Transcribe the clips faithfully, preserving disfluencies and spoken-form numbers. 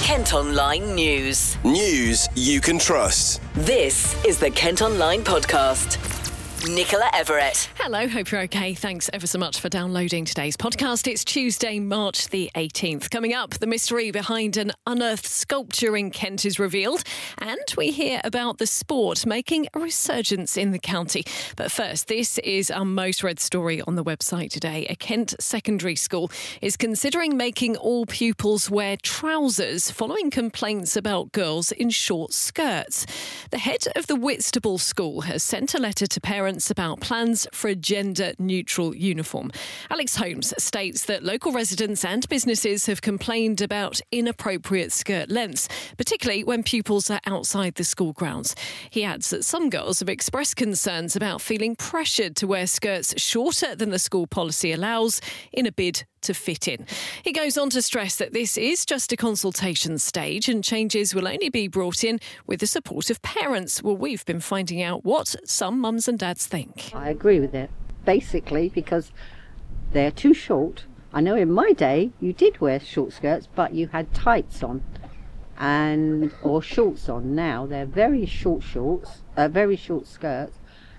Kent Online News. News you can trust. This is the Kent Online Podcast. Nicola Everett. Hello, hope you're okay. Thanks ever so much for downloading today's podcast. It's Tuesday, March the eighteenth. Coming up, the mystery behind an unearthed sculpture in Kent is revealed, and we hear about the sport making a resurgence in the county. But first, this is our most read story on the website today. A Kent secondary school is considering making all pupils wear trousers following complaints about girls in short skirts. The head of the Whitstable School has sent a letter to parents about plans for a gender-neutral uniform. Alex Holmes states that local residents and businesses have complained about inappropriate skirt lengths, particularly when pupils are outside the school grounds. He adds that some girls have expressed concerns about feeling pressured to wear skirts shorter than the school policy allows in a bid to fit in. He goes on to stress that this is just a consultation stage and changes will only be brought in with the support of parents. Well, we've been finding out what some mums and dads think. I agree with it, basically, because they're too short. I know in my day you did wear short skirts, but you had tights on and or shorts on. Now they're very short shorts, uh, very short skirts,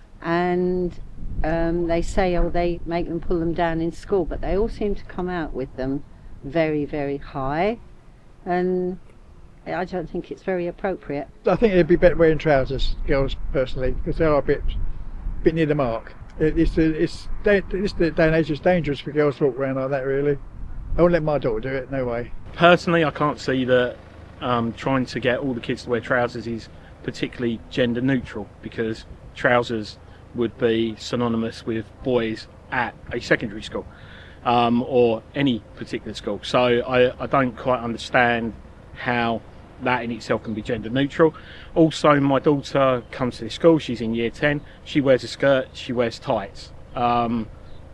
and um, they say, oh, they make them pull them down in school, but they all seem to come out with them very, very high, and I don't think it's very appropriate. I think it'd be better wearing trousers, girls, personally, because they are a bit, bit near the mark. It, it's, it's, it's the day and age, it's dangerous for girls to walk around like that, really. I won't let my daughter do it, no way. Personally, I can't see that um, trying to get all the kids to wear trousers is particularly gender neutral, because trousers would be synonymous with boys at a secondary school um, or any particular school. So I, I don't quite understand how that in itself can be gender neutral. Also, my daughter comes to this school, she's in year ten, she wears a skirt, she wears tights. Um,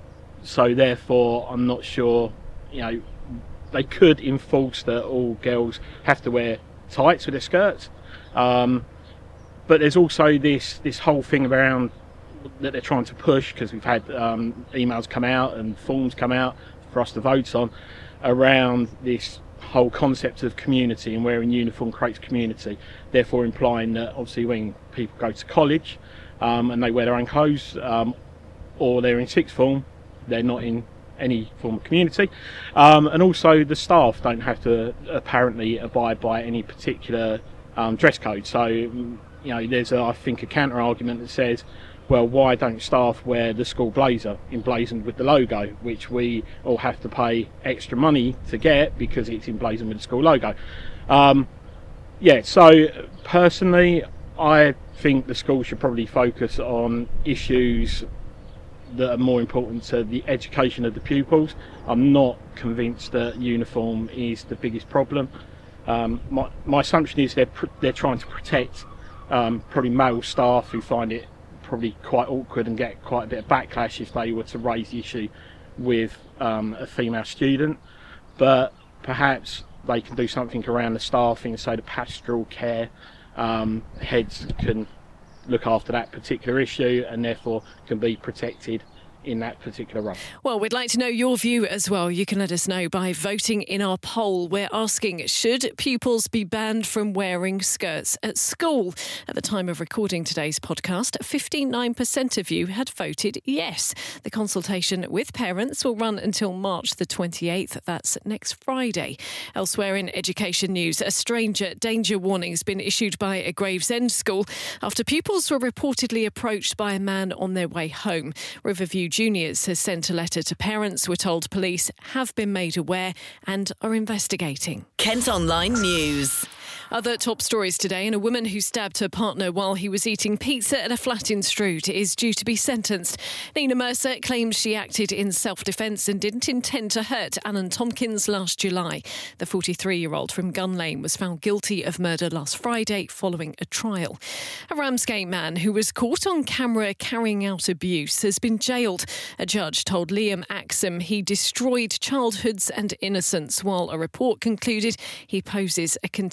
so therefore, I'm not sure, you know, they could enforce that all girls have to wear tights with their skirts. Um, but there's also this, this whole thing around that they're trying to push, because we've had um, emails come out and forms come out for us to vote on around this whole concept of community, and wearing uniform creates community, therefore implying that obviously when people go to college um, and they wear their own clothes um, or they're in sixth form, they're not in any form of community, um, and also the staff don't have to apparently abide by any particular um, dress code. So you know, there's a, I think a counter argument that says, well, why don't staff wear the school blazer emblazoned with the logo, which we all have to pay extra money to get because it's emblazoned with the school logo? Um, yeah, so personally, I think the school should probably focus on issues that are more important to the education of the pupils. I'm not convinced that uniform is the biggest problem. Um, my, my assumption is they're, pr- they're trying to protect um, probably male staff who find it probably quite awkward and get quite a bit of backlash if they were to raise the issue with um, a female student. But perhaps they can do something around the staffing, so the pastoral care um, heads can look after that particular issue and therefore can be protected in that particular role. Well, we'd like to know your view as well. You can let us know by voting in our poll. We're asking, should pupils be banned from wearing skirts at school? At the time of recording today's podcast, fifty-nine percent of you had voted yes. The consultation with parents will run until March the twenty-eighth. That's next Friday. Elsewhere in education news, a stranger danger warning has been issued by a Gravesend school after pupils were reportedly approached by a man on their way home. Riverview Juniors has sent a letter to parents. We're told police have been made aware and are investigating. Kent Online News. Other top stories today, and a woman who stabbed her partner while he was eating pizza at a flat in Strood is due to be sentenced. Nina Mercer claims she acted in self-defence and didn't intend to hurt Alan Tompkins last July. The forty-three-year-old from Gun Lane was found guilty of murder last Friday following a trial. A Ramsgate man who was caught on camera carrying out abuse has been jailed. A judge told Liam Axum he destroyed childhoods and innocence, while a report concluded he poses a continuing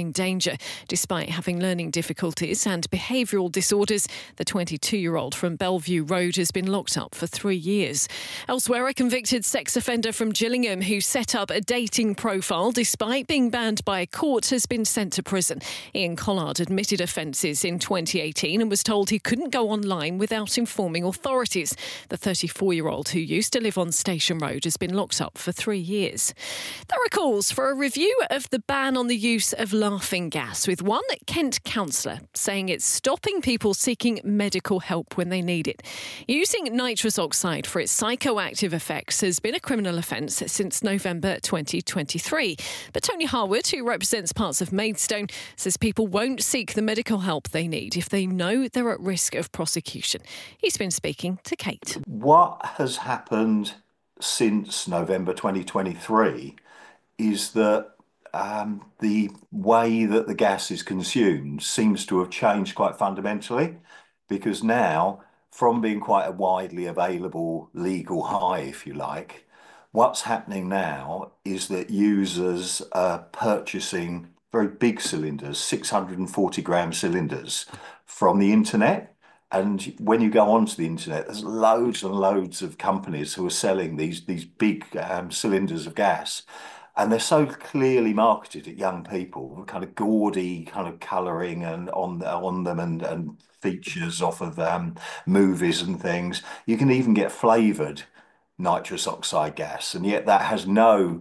in danger. Despite having learning difficulties and behavioural disorders, the twenty-two-year-old from Bellevue Road has been locked up for three years. Elsewhere, a convicted sex offender from Gillingham who set up a dating profile despite being banned by a court has been sent to prison. Ian Collard admitted offences in twenty eighteen and was told he couldn't go online without informing authorities. The thirty-four-year-old who used to live on Station Road has been locked up for three years. There are calls for a review of the ban on the use of laughing gas, with one Kent councillor saying it's stopping people seeking medical help when they need it. Using nitrous oxide for its psychoactive effects has been a criminal offence since November twenty twenty-three. But Tony Harwood, who represents parts of Maidstone, says people won't seek the medical help they need if they know they're at risk of prosecution. He's been speaking to Kate. What has happened since November twenty twenty-three is that um, the way that the gas is consumed seems to have changed quite fundamentally, because now, from being quite a widely available legal high, if you like, what's happening now is that users are purchasing very big cylinders, six hundred forty gram cylinders, from the internet. And when you go onto the internet, there's loads and loads of companies who are selling these, these big um, cylinders of gas. And they're so clearly marketed at young people, kind of gaudy kind of colouring and on on them and, and features off of um, movies and things. You can even get flavoured nitrous oxide gas, and yet that has no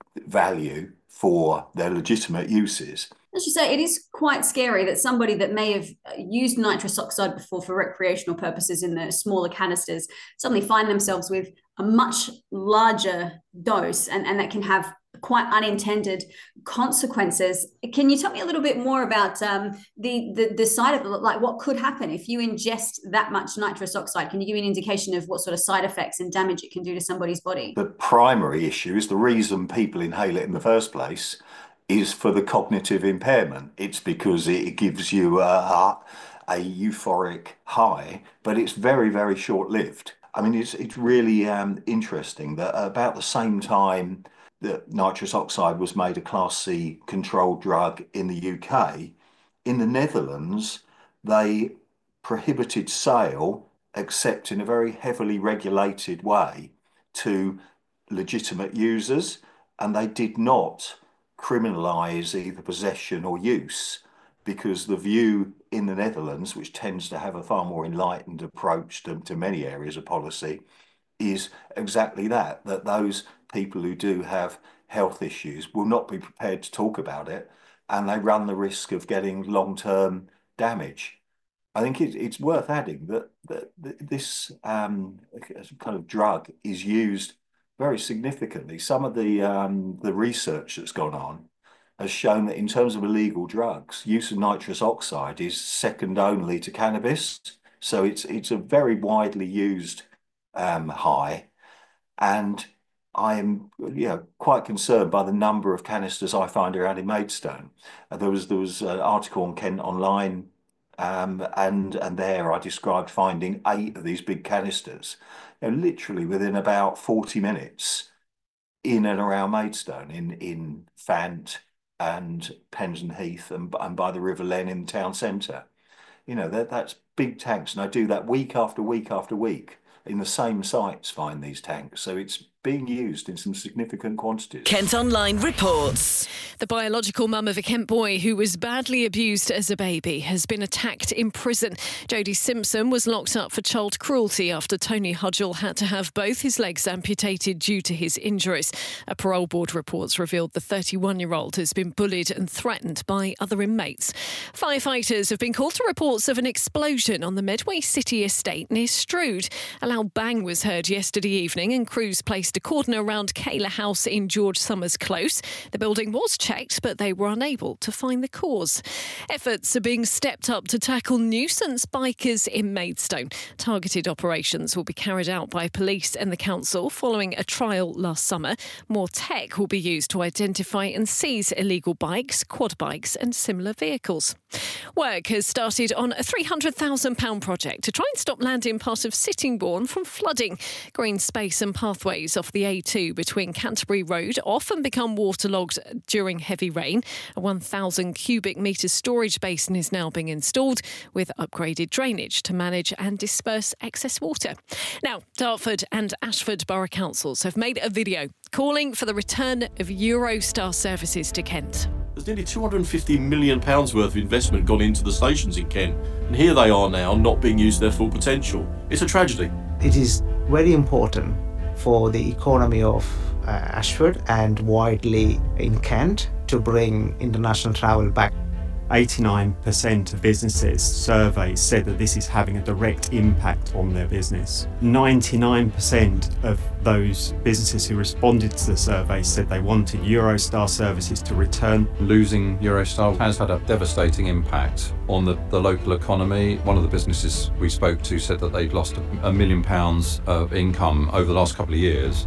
value for their legitimate uses. As you say, it is quite scary that somebody that may have used nitrous oxide before for recreational purposes in the smaller canisters suddenly find themselves with a much larger dose, and, and that can have quite unintended consequences. Can you tell me a little bit more about um, the, the the side of it, like what could happen if you ingest that much nitrous oxide? Can you give me an indication of what sort of side effects and damage it can do to somebody's body? The primary issue is the reason people inhale it in the first place is for the cognitive impairment. It's because it gives you a, a euphoric high, but it's very, very short-lived. I mean, it's, it's really um, interesting that about the same time that nitrous oxide was made a Class C controlled drug in the U K, in the Netherlands, they prohibited sale, except in a very heavily regulated way, to legitimate users, and they did not criminalise either possession or use, because the view in the Netherlands, which tends to have a far more enlightened approach to, to many areas of policy, is exactly that, that those people who do have health issues will not be prepared to talk about it, and they run the risk of getting long-term damage. I think it, it's worth adding that, that, that this um, kind of drug is used very significantly. Some of the um, the research that's gone on has shown that in terms of illegal drugs, use of nitrous oxide is second only to cannabis. So it's it's a very widely used um, high, and I am you know, quite concerned by the number of canisters I find around in Maidstone. Uh, there was there was an article on Kent Online, um, and and there I described finding eight of these big canisters, you know, literally within about forty minutes, in and around Maidstone, in in Fant and Penston Heath, and, and by the River Len in the town centre. You know, that that's big tanks, and I do that week after week after week. In the same sites find these tanks, so it's being used in some significant quantities. Kent Online reports. The biological mum of a Kent boy who was badly abused as a baby has been attacked in prison. Jodie Simpson was locked up for child cruelty after Tony Hudgell had to have both his legs amputated due to his injuries. A parole board reports revealed the thirty-one-year-old has been bullied and threatened by other inmates. Firefighters have been called to reports of an explosion on the Medway City estate near Strood. A loud bang was heard yesterday evening, and crews placed a cordon around Kayla House in George Summers Close. The building was checked, but they were unable to find the cause. Efforts are being stepped up to tackle nuisance bikers in Maidstone. Targeted operations will be carried out by police and the council following a trial last summer. More tech will be used to identify and seize illegal bikes, quad bikes and similar vehicles. Work has started on a three hundred thousand pounds project to try and stop land in part of Sittingbourne from flooding. Green Space and Pathways off the A two between Canterbury Road often become waterlogged during heavy rain. A one thousand cubic metre storage basin is now being installed with upgraded drainage to manage and disperse excess water. Now, Dartford and Ashford Borough Councils have made a video calling for the return of Eurostar services to Kent. There's nearly two hundred fifty million pounds worth of investment gone into the stations in Kent, and here they are now not being used to their full potential. It's a tragedy. It is very important for the economy of uh, Ashford and widely in Kent to bring international travel back. eighty-nine percent of businesses surveyed said that this is having a direct impact on their business. ninety-nine percent of those businesses who responded to the survey said they wanted Eurostar services to return. Losing Eurostar has had a devastating impact on the, the local economy. One of the businesses we spoke to said that they'd lost a, a million pounds of income over the last couple of years.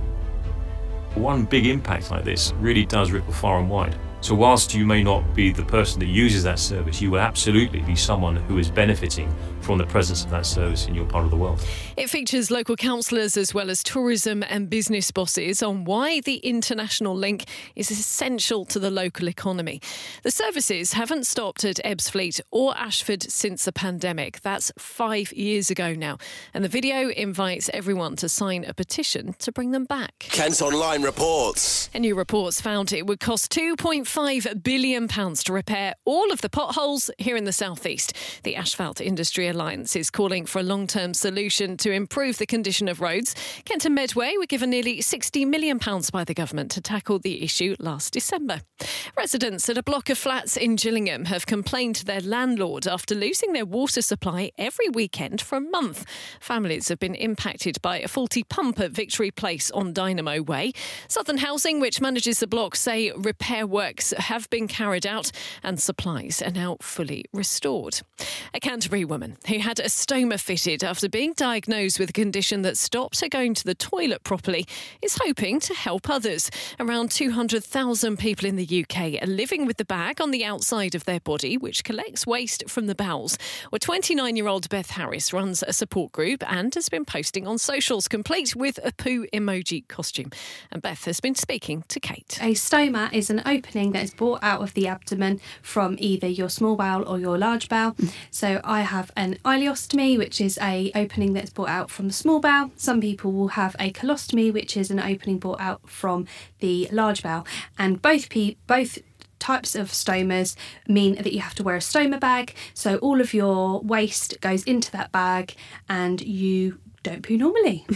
One big impact like this really does ripple far and wide. So whilst you may not be the person that uses that service, you will absolutely be someone who is benefiting from the presence of that service in your part of the world. It features local councillors as well as tourism and business bosses on why the international link is essential to the local economy. The services haven't stopped at Ebbsfleet or Ashford since the pandemic. That's five years ago now. And the video invites everyone to sign a petition to bring them back. Kent Online reports. A new report's found it would cost two point five billion pounds to repair all of the potholes here in the southeast. The Asphalt Industry Alliance is calling for a long-term solution to improve the condition of roads. Kent and Medway were given nearly sixty million pounds by the government to tackle the issue last December. Residents at a block of flats in Gillingham have complained to their landlord after losing their water supply every weekend for a month. Families have been impacted by a faulty pump at Victory Place on Dynamo Way. Southern Housing, which manages the block, say repair works have been carried out and supplies are now fully restored. A Canterbury woman who had a stoma fitted after being diagnosed with a condition that stopped her going to the toilet properly is hoping to help others. Around two hundred thousand people in the U K are living with the bag on the outside of their body, which collects waste from the bowels. Well, twenty-nine-year-old Beth Harris runs a support group and has been posting on socials, complete with a poo emoji costume. And Beth has been speaking to Kate. A stoma is an opening that is brought out of the abdomen from either your small bowel or your large bowel. Mm. So I have an ileostomy, which is a opening that's brought out from the small bowel. Some people will have a colostomy, which is an opening brought out from the large bowel. And both pe- both types of stomas mean that you have to wear a stoma bag. So all of your waste goes into that bag and you don't poo normally.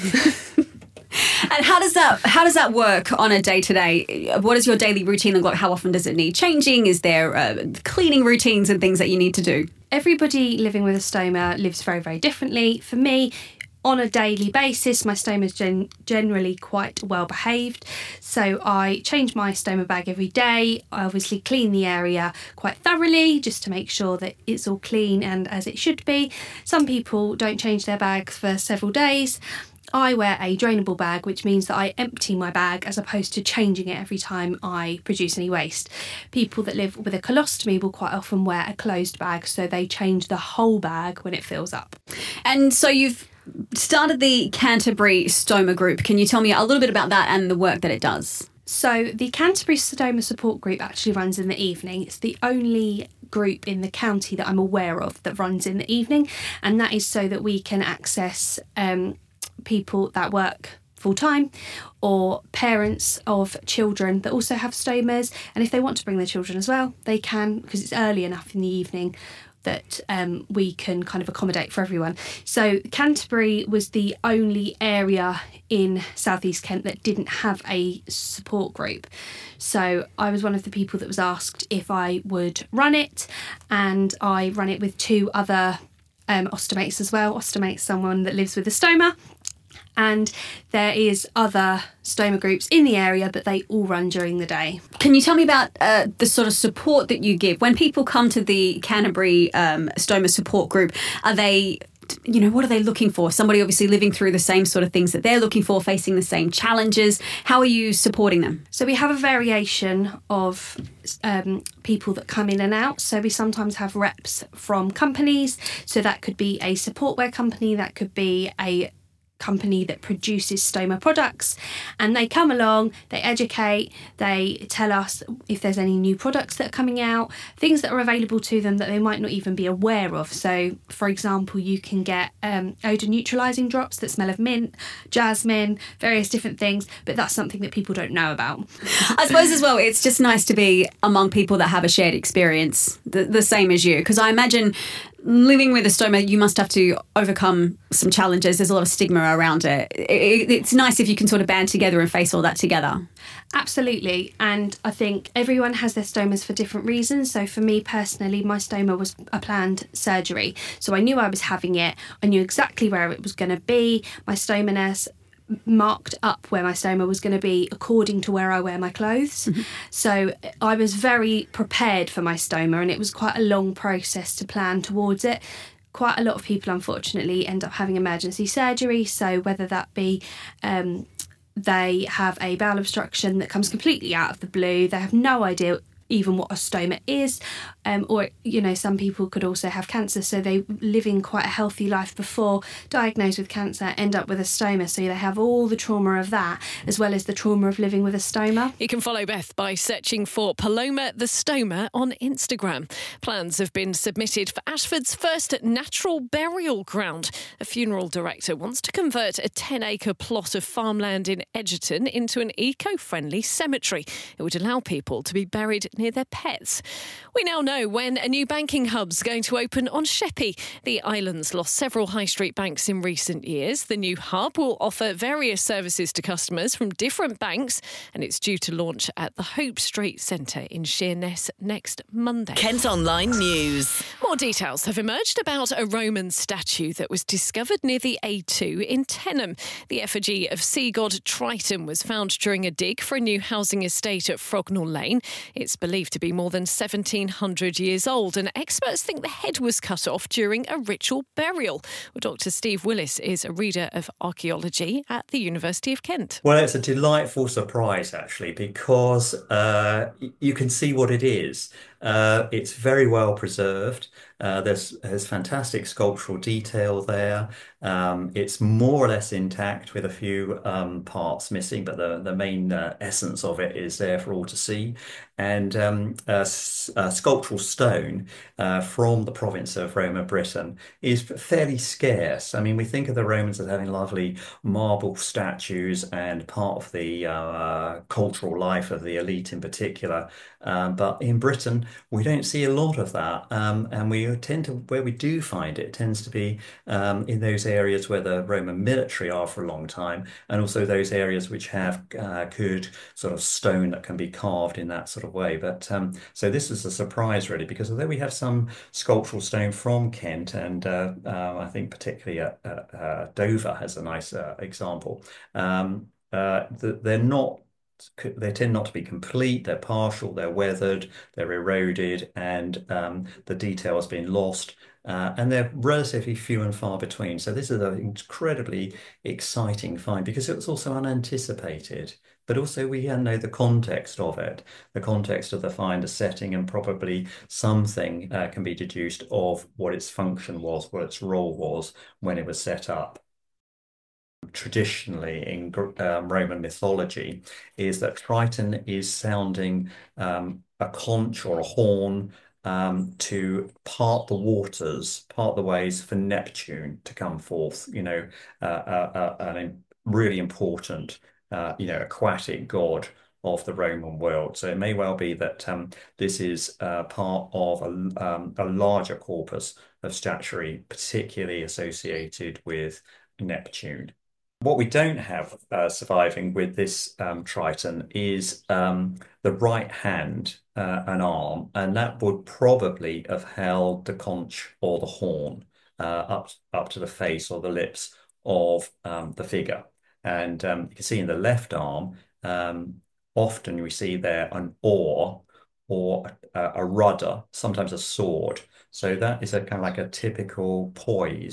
And how does that how does that work on a day to day? What does your daily routine look like? How often does it need changing? Is there uh, cleaning routines and things that you need to do? Everybody living with a stoma lives very, very differently. For me, on a daily basis, my stoma is gen- generally quite well behaved. So I change my stoma bag every day. I obviously clean the area quite thoroughly just to make sure that it's all clean and as it should be. Some people don't change their bags for several days. I wear a drainable bag, which means that I empty my bag as opposed to changing it every time I produce any waste. People that live with a colostomy will quite often wear a closed bag, so they change the whole bag when it fills up. And so you've started the Canterbury Stoma Group. Can you tell me a little bit about that and the work that it does? So the Canterbury Stoma Support Group actually runs in the evening. It's the only group in the county that I'm aware of that runs in the evening, and that is so that we can access um, people that work full-time or parents of children that also have stomas, and if they want to bring their children as well, they can, because it's early enough in the evening that um, we can kind of accommodate for everyone. So Canterbury was the only area in South East Kent that didn't have a support group. So I was one of the people that was asked if I would run it, and I run it with two other um, ostomates as well. Ostomate's someone that lives with a stoma, and there is other stoma groups in the area, but they all run during the day. Can you tell me about uh, the sort of support that you give? When people come to the Canterbury um, Stoma Support Group, are they, you know, what are they looking for? Somebody obviously living through the same sort of things that they're looking for, facing the same challenges. How are you supporting them? So we have a variation of um, people that come in and out. So we sometimes have reps from companies. So that could be a support wear company, that could be a company that produces stoma products, and they come along, they educate, they tell us if there's any new products that are coming out, things that are available to them that they might not even be aware of. So, for example, you can get um, odour neutralising drops that smell of mint, jasmine, various different things, but that's something that people don't know about. I suppose as well, it's just nice to be among people that have a shared experience, the, the same as you, because I imagine living with a stoma, you must have to overcome some challenges. There's a lot of stigma around it. it. It's nice if you can sort of band together and face all that together. Absolutely. And I think everyone has their stomas for different reasons. So for me personally, my stoma was a planned surgery. So I knew I was having it. I knew exactly where it was going to be. My stoma nurse marked up where my stoma was going to be according to where I wear my clothes. Mm-hmm. So I was very prepared for my stoma, and it was quite a long process to plan towards it. Quite a lot of people unfortunately end up having emergency surgery, so whether that be um, they have a bowel obstruction that comes completely out of the blue, they have no idea even what a stoma is, um, or, you know, some people could also have cancer, so they live in quite a healthy life before diagnosed with cancer, end up with a stoma, so they have all the trauma of that as well as the trauma of living with a stoma. You can follow Beth by searching for Paloma the Stoma on Instagram. Plans have been submitted for Ashford's first natural burial ground. A funeral director wants to convert a ten acre plot of farmland in Edgerton into an eco-friendly cemetery. It would allow people to be buried near their pets. We now know when a new banking hub's going to open on Sheppey. The island's lost several high street banks in recent years. The new hub will offer various services to customers from different banks, and it's due to launch at the Hope Street Centre in Sheerness next Monday. Kent Online News. More details have emerged about a Roman statue that was discovered near the A two in Tenham. The effigy of sea god Triton was found during a dig for a new housing estate at Frognall Lane. It's believed to be more than seventeen hundred years old, and experts think the head was cut off during a ritual burial. Well, Doctor Steve Willis is a reader of archaeology at the University of Kent. Well, it's a delightful surprise, actually, because uh, you can see what it is. Uh, it's very well preserved. Uh, there's, there's fantastic sculptural detail there. Um, it's more or less intact with a few um, parts missing, but the, the main uh, essence of it is there for all to see. And um, a, a sculptural stone uh, from the province of Roman Britain is fairly scarce. I mean, we think of the Romans as having lovely marble statues and part of the uh, cultural life of the elite in particular. Um, but in Britain, we don't see a lot of that. Um, and we tend to, where we do find it, tends to be um, in those areas where the Roman military are for a long time, and also those areas which have uh, good sort of stone that can be carved in that sort of way. But um, so this is a surprise, really, because although we have some sculptural stone from Kent, and uh, uh, I think particularly at, at uh, Dover has a nice uh, example, um, uh, they're not They tend not to be complete, they're partial, they're weathered, they're eroded, and um, the detail has been lost, uh, and they're relatively few and far between. So this is an incredibly exciting find because it was also unanticipated, but also we know the context of it, the context of the find, the setting, and probably something uh, can be deduced of what its function was, what its role was when it was set up. Traditionally in um, Roman mythology is that Triton is sounding um, a conch or a horn um, to part the waters, part the ways for Neptune to come forth, you know, uh, uh, uh, an really important, uh, you know, aquatic god of the Roman world. So it may well be that um, this is uh, part of a, um, a larger corpus of statuary, particularly associated with Neptune. What we don't have uh, surviving with this um, Triton is um, the right hand uh, and arm, and that would probably have held the conch or the horn uh, up, up to the face or the lips of um, the figure. And um, you can see in the left arm, um, often we see there an oar or a, a rudder, sometimes a sword. So that is a kind of like a typical poise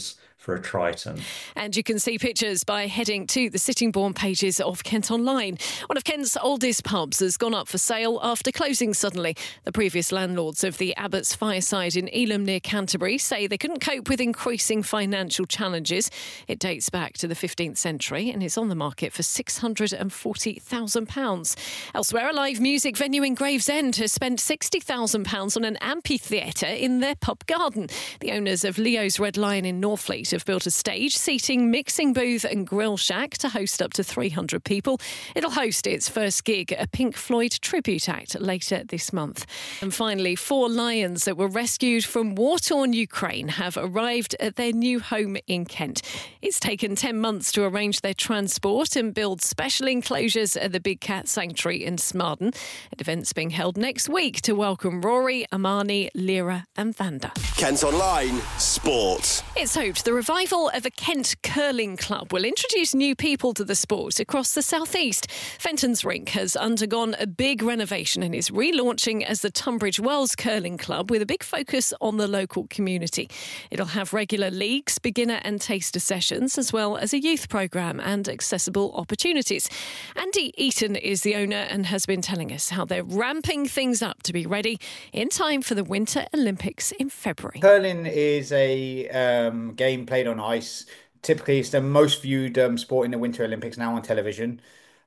for a Triton. And you can see pictures by heading to the Sittingbourne pages of Kent Online. One of Kent's oldest pubs has gone up for sale after closing suddenly. The previous landlords of the Abbott's Fireside in Elam near Canterbury say they couldn't cope with increasing financial challenges. It dates back to the fifteenth century and is on the market for six hundred forty thousand pounds. Elsewhere, a live music venue in Gravesend has spent sixty thousand pounds on an amphitheatre in their pub garden. The owners of Leo's Red Lion in Northfleet have built a stage, seating, mixing booth and grill shack to host up to three hundred people. It'll host its first gig, a Pink Floyd tribute act, later this month. And finally, four lions that were rescued from war-torn Ukraine have arrived at their new home in Kent. It's taken ten months to arrange their transport and build special enclosures at the Big Cat Sanctuary in Smarden. An event's being held next week to welcome Rory, Amani, Lyra and Vanda. Kent Online Sport. It's hoped the revival of a Kent curling club will introduce new people to the sport across the southeast. Fenton's Rink has undergone a big renovation and is relaunching as the Tunbridge Wells Curling Club with a big focus on the local community. It'll have regular leagues, beginner and taster sessions, as well as a youth programme and accessible opportunities. Andy Eaton is the owner and has been telling us how they're ramping things up to be ready in time for the Winter Olympics in February. Curling is a um, game played on ice. Typically, it's the most viewed um, sport in the Winter Olympics now on television.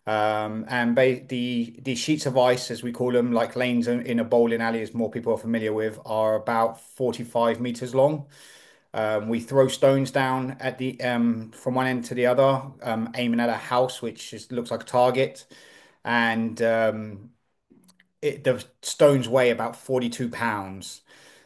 Um, and ba- the the sheets of ice, as we call them, like lanes in a bowling alley, as more people are familiar with, are about forty-five metres long. Um, we throw stones down at the um, from one end to the other, um, aiming at a house, which is, looks like a target. And um, it, the stones weigh about forty-two pounds.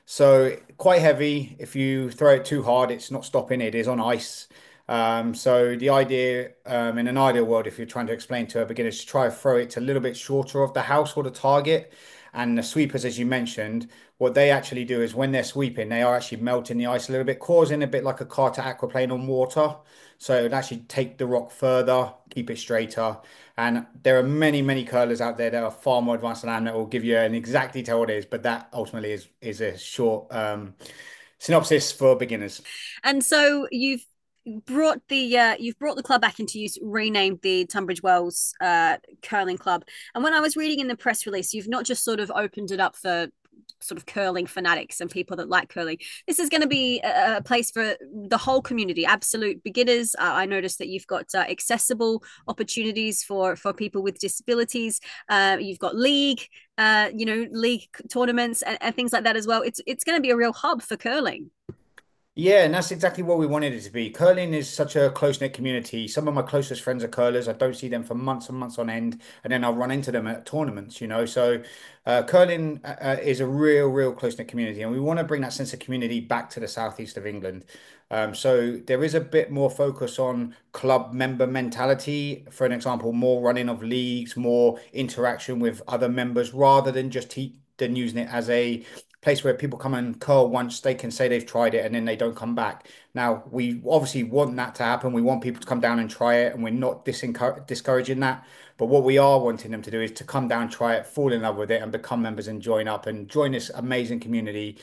So quite heavy. If you throw it too hard, it's not stopping. It is on ice. Um, so the idea, um, in an ideal world, if you're trying to explain to a beginner, is to try to throw it a little bit shorter of the house or the target. And the sweepers, as you mentioned, what they actually do is when they're sweeping, they are actually melting the ice a little bit, causing a bit like a car to aquaplane on water. So it would actually take the rock further, keep it straighter. And there are many, many curlers out there that are far more advanced than I am that will give you an exact detail what it is, but that ultimately is, is a short um, synopsis for beginners. And so you've brought the uh, you've brought the club back into use, renamed the Tunbridge Wells uh, Curling Club. And when I was reading in the press release, you've not just sort of opened it up for sort of curling fanatics and people that like curling. This is going to be a, a place for the whole community, absolute beginners. Uh, I noticed that you've got uh, accessible opportunities for for people with disabilities. Uh, you've got league, uh, you know, league tournaments and, and things like that as well. It's it's going to be a real hub for curling. Yeah, and that's exactly what we wanted it to be. Curling is such a close-knit community. Some of my closest friends are curlers. I don't see them for months and months on end, and then I'll run into them at tournaments, you know. So uh, curling uh, is a real, real close-knit community, and we want to bring that sense of community back to the southeast of England. Um, so there is a bit more focus on club member mentality. For an example, more running of leagues, more interaction with other members, rather than just te- than using it as a place where people come and curl once, they can say they've tried it and then they don't come back. Now, we obviously want that to happen. We want people to come down and try it, and we're not disencour- discouraging that. But what we are wanting them to do is to come down, try it, fall in love with it, and become members and join up and join this amazing community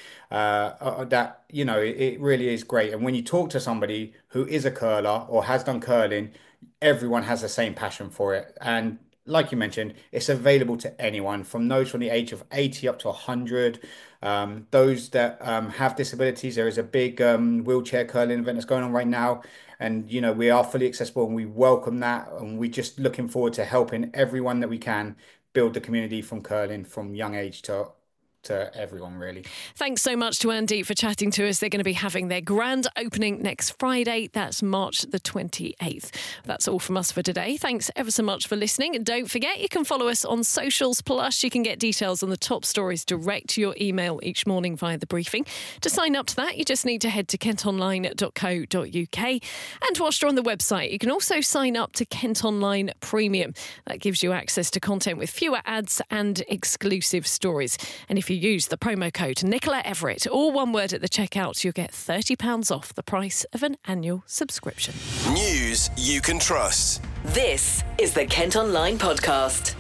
uh, that, you know, it, it really is great. And when you talk to somebody who is a curler or has done curling, everyone has the same passion for it. And like you mentioned, it's available to anyone, from those from the age of eighty up to one hundred. Um, those that um, have disabilities, there is a big um, wheelchair curling event that's going on right now. And, you know, we are fully accessible and we welcome that. And we're just looking forward to helping everyone that we can build the community from curling from young age to to everyone, really. Thanks so much to Andy for chatting to us. They're going to be having their grand opening next Friday. That's March the twenty-eighth. That's all from us for today. Thanks ever so much for listening. And don't forget, you can follow us on socials. Plus, you can get details on the top stories direct to your email each morning via the briefing. To sign up to that, you just need to head to kent online dot co dot uk. And whilst you're on the website, you can also sign up to Kent Online Premium. That gives you access to content with fewer ads and exclusive stories. And if you use the promo code Nicola Everett, all one word at the checkout, you'll get thirty pounds off the price of an annual subscription. News you can trust. This is the Kent Online Podcast.